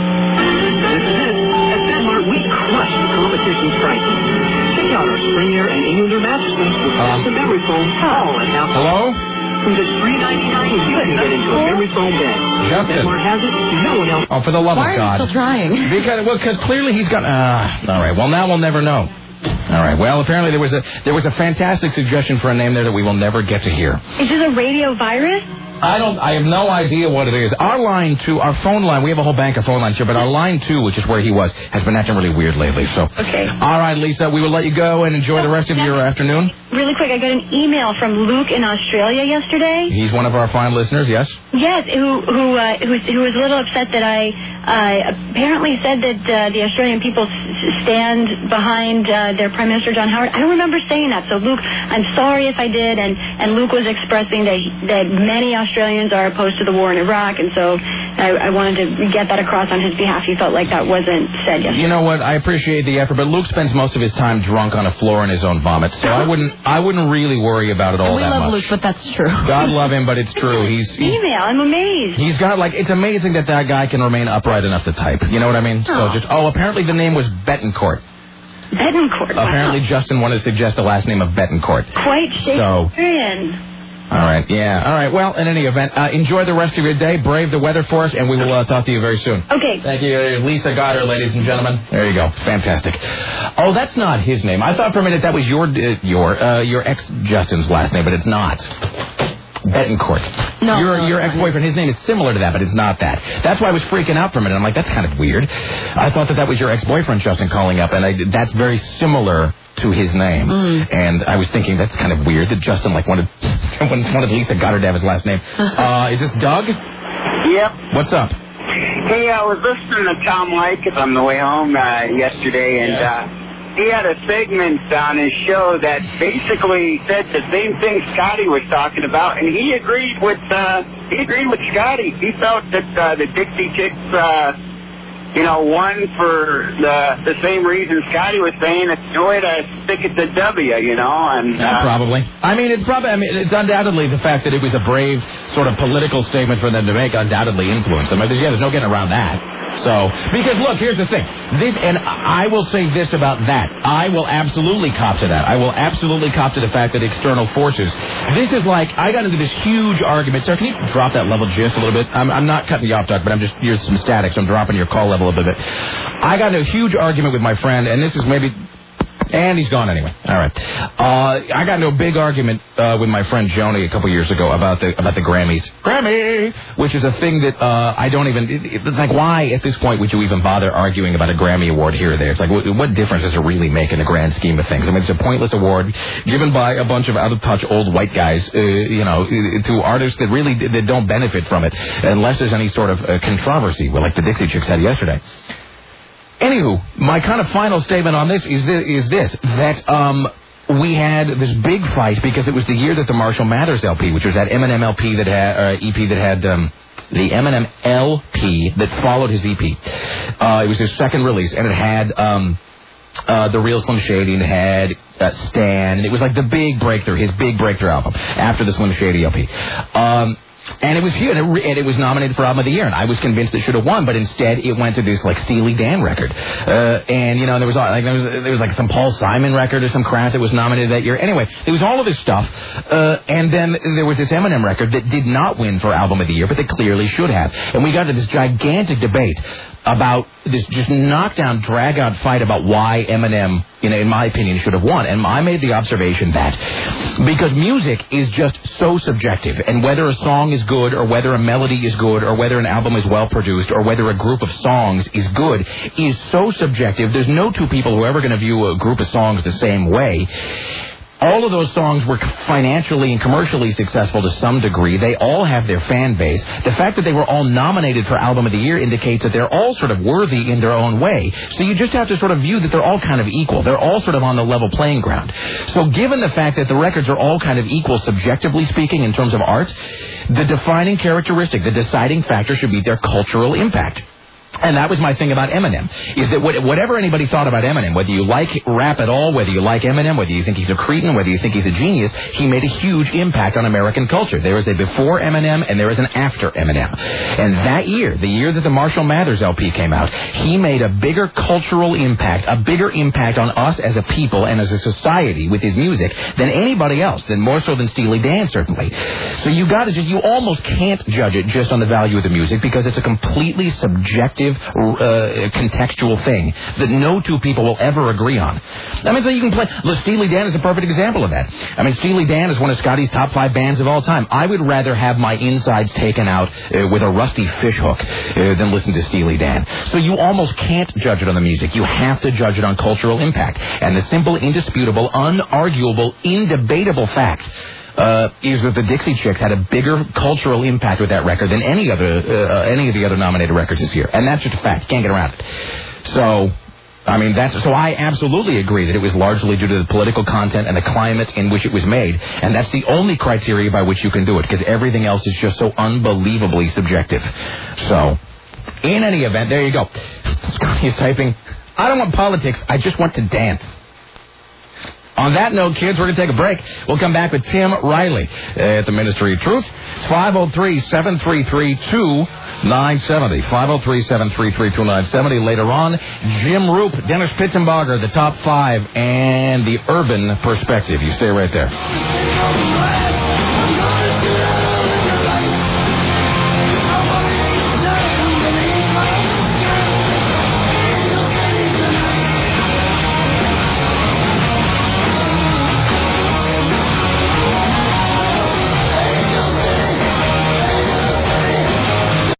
At Denmark, we crush the competition's prices. Check out our Spring Air and Englander mattresses with Um, custom memory foam, all at half. Hello. From just three ninety-nine, you can get into a memory foam bed. Justin. Denmark has it, no one else. Oh, for the love Why of are God! you still trying? Because well, because clearly he's got. Uh, all right. Well, now we'll never know. All right. Well, apparently there was a there was a fantastic suggestion for a name there that we will never get to hear. Is this a radio virus? I don't. I have no idea what it is. Our line two, our phone line. We have a whole bank of phone lines here, but our line two, which is where he was, has been acting really weird lately. So, Okay. all right, Lisa, we will let you go and enjoy the rest of your afternoon. Really quick, I got an email from Luke in Australia yesterday. He's one of our fine listeners. Yes. Yes, who who uh, who, was, who was a little upset that I uh, apparently said that uh, the Australian people s- stand behind uh, their Prime Minister John Howard. I don't remember saying that. So Luke, I'm sorry if I did. And, and Luke was expressing that that many Australians are opposed to the war in Iraq, and so I, I wanted to get that across on his behalf. He felt like that wasn't said yesterday. You know what? I appreciate the effort, but Luke spends most of his time drunk on a floor in his own vomit, so I wouldn't I wouldn't really worry about it all we that love much. Luke, but that's true. God love him, but it's true. He's, he's Email, I'm amazed. He's got, like, it's amazing that that guy can remain upright enough to type. You know what I mean? So Oh. just, oh, apparently the name was Bettencourt. Bettencourt. Wow. Apparently Justin wanted to suggest the last name of Bettencourt. Quite So, Shakespearean. all right, yeah. All right, well, in any event, uh, enjoy the rest of your day, brave the weather for us, and we will uh, talk to you very soon. Okay. Thank you, Lisa Goddard, ladies and gentlemen. There you go. Fantastic. Oh, that's not his name. I thought for a minute that was your uh, your uh, your ex-Justin's last name, but it's not. Bettencourt. No, Your, no, your no. ex-boyfriend, his name is similar to that, but it's not that. That's why I was freaking out for a minute. I'm like, that's kind of weird. I thought that that was your ex-boyfriend, Justin, calling up, and I, that's very similar to his name. Mm. And I was thinking, that's kind of weird that Justin, like, wanted, wanted Lisa Goddard to have his last name. Uh, is this Doug? Yep. What's up? Hey, I was listening to Tom Leykis on the way home uh, yesterday, and Yes. uh, he had a segment on his show that basically said the same thing Scotty was talking about, and he agreed with uh, he agreed with Scotty. He felt that uh, the Dixie Chicks uh, you know, one for the the same reason Scotty was saying, it's joy to stick it to W, you know, and... Uh, yeah, probably. I mean, it's probably, I mean, it's undoubtedly the fact that it was a brave sort of political statement for them to make undoubtedly influenced them. I mean, yeah, there's no getting around that. So, because look, here's the thing. This, and I will say this about that. I will absolutely cop to that. I will absolutely cop to the fact that external forces. This is like, I got into this huge argument. Sir, can you drop that level just a little bit? I'm, I'm not cutting you off, Doc, but I'm just, here's some static, so I'm dropping your call level a little bit. I got into a huge argument with my friend, and this is maybe... And he's gone anyway. All right. Uh, I got into a big argument uh, with my friend Joni a couple years ago about the about the Grammys. Grammy! Which is a thing that uh, I don't even... It, it's like, why at this point would you even bother arguing about a Grammy award here or there? It's like, what, what difference does it really make in the grand scheme of things? I mean, it's a pointless award given by a bunch of out-of-touch old white guys, uh, you know, to artists that really that don't benefit from it unless there's any sort of uh, controversy, like the Dixie Chicks had yesterday. Anywho, my kind of final statement on this is this, is this that um, we had this big fight because it was the year that the Marshall Mathers L P, which was that Eminem L P that had, uh, E P that had um, the Eminem L P that followed his E P. Uh, it was his second release, and it had um, uh, The Real Slim Shady, and it had uh, Stan, and it was like the big breakthrough, his big breakthrough album after the Slim Shady L P. Um, And it was huge, and it, re- and it was nominated for Album of the Year, and I was convinced it should have won, but instead it went to this, like, Steely Dan record. Uh, and, you know, there was, like, there was, there was, like, some Paul Simon record or some crap that was nominated that year. Anyway, there was all of this stuff, uh, and then there was this Eminem record that did not win for Album of the Year, but that clearly should have. And we got into this gigantic debate about this just knockdown, drag-out fight about why Eminem, you know, in my opinion, should have won. And I made the observation that because music is just so subjective, and whether a song is good or whether a melody is good or whether an album is well-produced or whether a group of songs is good is so subjective, there's no two people who are ever going to view a group of songs the same way. All of those songs were financially and commercially successful to some degree. They all have their fan base. The fact that they were all nominated for Album of the Year indicates that they're all sort of worthy in their own way. So you just have to sort of view that they're all kind of equal. They're all sort of on the level playing ground. So given the fact that the records are all kind of equal, subjectively speaking, in terms of art, the defining characteristic, the deciding factor should be their cultural impact. And that was my thing about Eminem, is that whatever anybody thought about Eminem, whether you like rap at all, whether you like Eminem, whether you think he's a cretin, whether you think he's a genius, he made a huge impact on American culture. There is a before Eminem and there is an after Eminem. And that year, the year that the Marshall Mathers L P came out, he made a bigger cultural impact, a bigger impact on us as a people and as a society with his music than anybody else, than more so than Steely Dan, certainly. So you got to just, you almost can't judge it just on the value of the music because it's a completely subjective Uh, contextual thing that no two people will ever agree on. I mean, so you can play... Look, Steely Dan is a perfect example of that. I mean, Steely Dan is one of Scotty's top five bands of all time. I would rather have my insides taken out uh, with a rusty fishhook uh, than listen to Steely Dan. So you almost can't judge it on the music. You have to judge it on cultural impact. And the simple, indisputable, unarguable, indebatable fact Uh, is that the Dixie Chicks had a bigger cultural impact with that record than any other uh, any of the other nominated records this year, and that's just a fact. Can't get around it. So, I mean, that's so I absolutely agree that it was largely due to the political content and the climate in which it was made, and that's the only criteria by which you can do it, because everything else is just so unbelievably subjective. So, in any event, there you go. Scotty is typing, I don't want politics, I just want to dance. On that note, kids, we're going to take a break. We'll come back with Tim Riley at the Ministry of Truth. It's five oh three, seven three three, two nine seven oh. five oh three, seven three three, two nine seven oh. Later on, Jim Roop, Dennis Pittenbarger, the top five, and the urban perspective. You stay right there.